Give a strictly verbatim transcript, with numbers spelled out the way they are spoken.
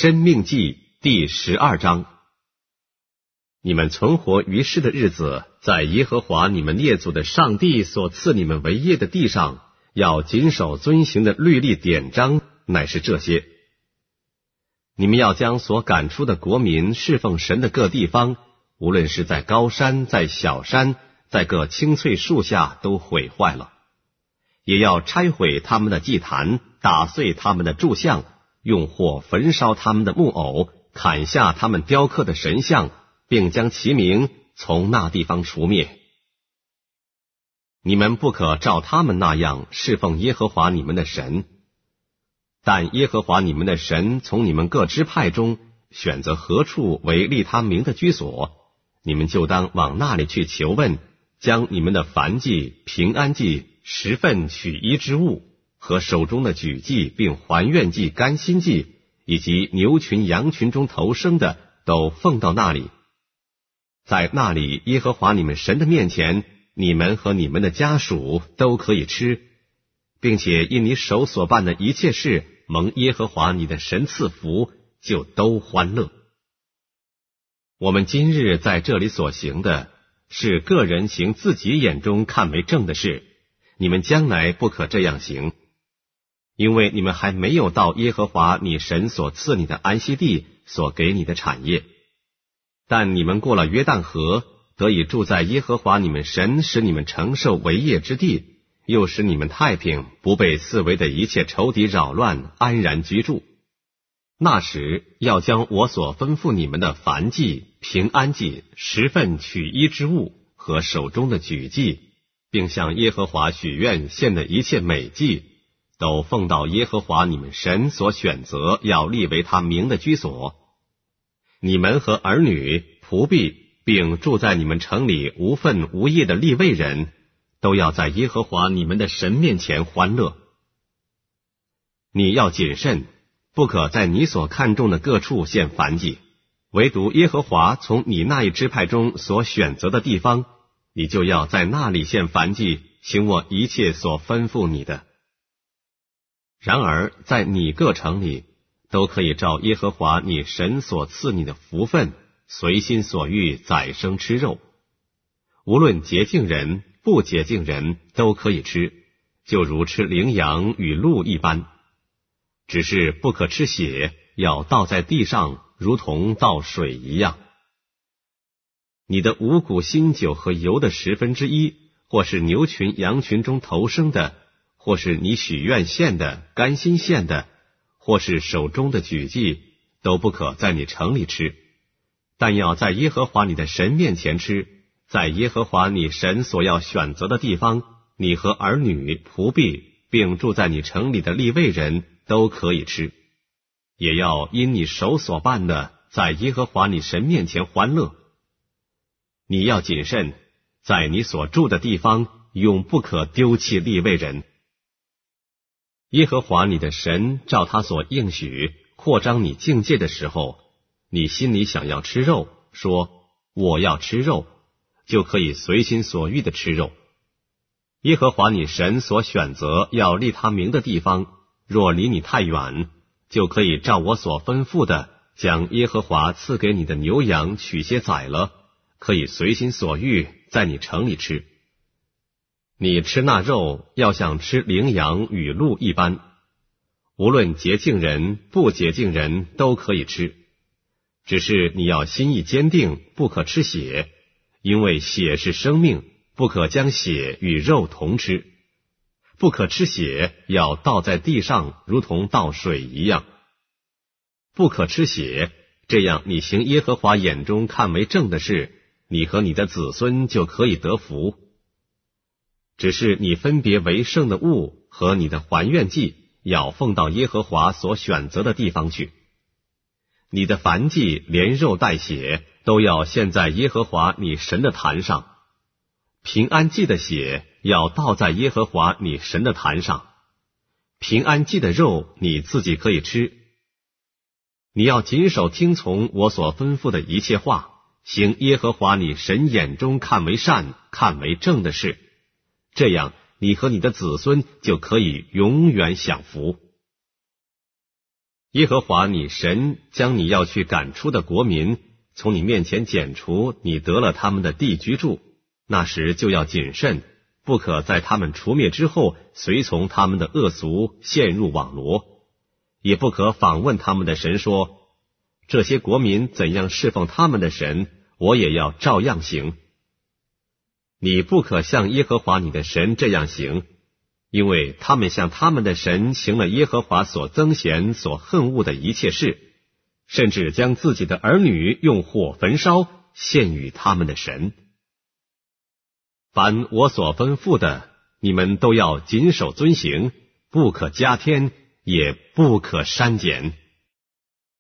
申命记第十二章。你们存活于世的日子，在耶和华你们列祖的上帝所赐你们为业的地上，要谨守遵行的律例典章，乃是这些：你们要将所赶出的国民侍奉神的各地方，无论是在高山，在小山，在各青翠树下，都毁坏了；也要拆毁他们的祭坛，打碎他们的柱像，用火焚烧他们的木偶，砍下他们雕刻的神像，并将其名从那地方除灭。你们不可照他们那样侍奉耶和华你们的神，但耶和华你们的神从你们各支派中选择何处为立他名的居所，你们就当往那里去求问，将你们的燔祭、平安祭、十分取一之物和手中的举祭，并还愿祭、甘心祭，以及牛群羊群中头生的，都奉到那里。在那里耶和华你们神的面前，你们和你们的家属都可以吃，并且因你手所办的一切事蒙耶和华你的神赐福，就都欢乐。我们今日在这里所行的，是个人行自己眼中看为正的事，你们将来不可这样行，因为你们还没有到耶和华你神所赐你的安息地所给你的产业。但你们过了约旦河，得以住在耶和华你们神使你们承受为业之地，又使你们太平，不被四围的一切仇敌扰乱，安然居住。那时要将我所吩咐你们的燔祭、平安祭、十分取一之物和手中的举祭，并向耶和华许愿献的一切美祭，都奉到耶和华你们神所选择要立为他名的居所。你们和儿女、仆婢，并住在你们城里无分无业的利未人，都要在耶和华你们的神面前欢乐。你要谨慎，不可在你所看重的各处献燔祭，唯独耶和华从你那一支派中所选择的地方，你就要在那里献燔祭，行我一切所吩咐你的。然而在你各城里，都可以照耶和华你神所赐你的福分，随心所欲宰生吃肉，无论洁净人不洁净人都可以吃，就如吃羚羊与鹿一般，只是不可吃血，要倒在地上，如同倒水一样。你的五谷新酒和油的十分之一，或是牛群羊群中头生的，或是你许愿献的、甘心献的，或是手中的举祭，都不可在你城里吃，但要在耶和华你的神面前吃，在耶和华你神所要选择的地方，你和儿女、仆婢，并住在你城里的利未人都可以吃，也要因你手所办的，在耶和华你神面前欢乐。你要谨慎，在你所住的地方，永不可丢弃利未人。耶和华你的神照他所应许扩张你境界的时候，你心里想要吃肉，说我要吃肉，就可以随心所欲的吃肉。耶和华你神所选择要立他名的地方，若离你太远，就可以照我所吩咐的，将耶和华赐给你的牛羊取些宰了，可以随心所欲在你城里吃。你吃那肉，要像吃羚羊与鹿一般，无论洁净人不洁净人都可以吃，只是你要心意坚定，不可吃血，因为血是生命，不可将血与肉同吃。不可吃血，要倒在地上，如同倒水一样。不可吃血，这样你行耶和华眼中看为正的事，你和你的子孙就可以得福。只是你分别为圣的物和你的还愿祭，要奉到耶和华所选择的地方去。你的燔祭连肉带血，都要献在耶和华你神的坛上。平安祭的血要倒在耶和华你神的坛上。平安祭的肉你自己可以吃。你要谨守听从我所吩咐的一切话，行耶和华你神眼中看为善、看为正的事，这样你和你的子孙就可以永远享福。 耶和华你神将你要去赶出的国民从你面前剪除，你得了他们的地居住，那时就要谨慎，不可在他们除灭之后随从他们的恶俗，陷入网罗，也不可访问他们的神说，这些国民怎样侍奉他们的神，我也要照样行。你不可像耶和华你的神这样行，因为他们向他们的神行了耶和华所憎嫌、所恨恶的一切事，甚至将自己的儿女用火焚烧，献与他们的神。凡我所吩咐的，你们都要谨守遵行，不可加添，也不可删减。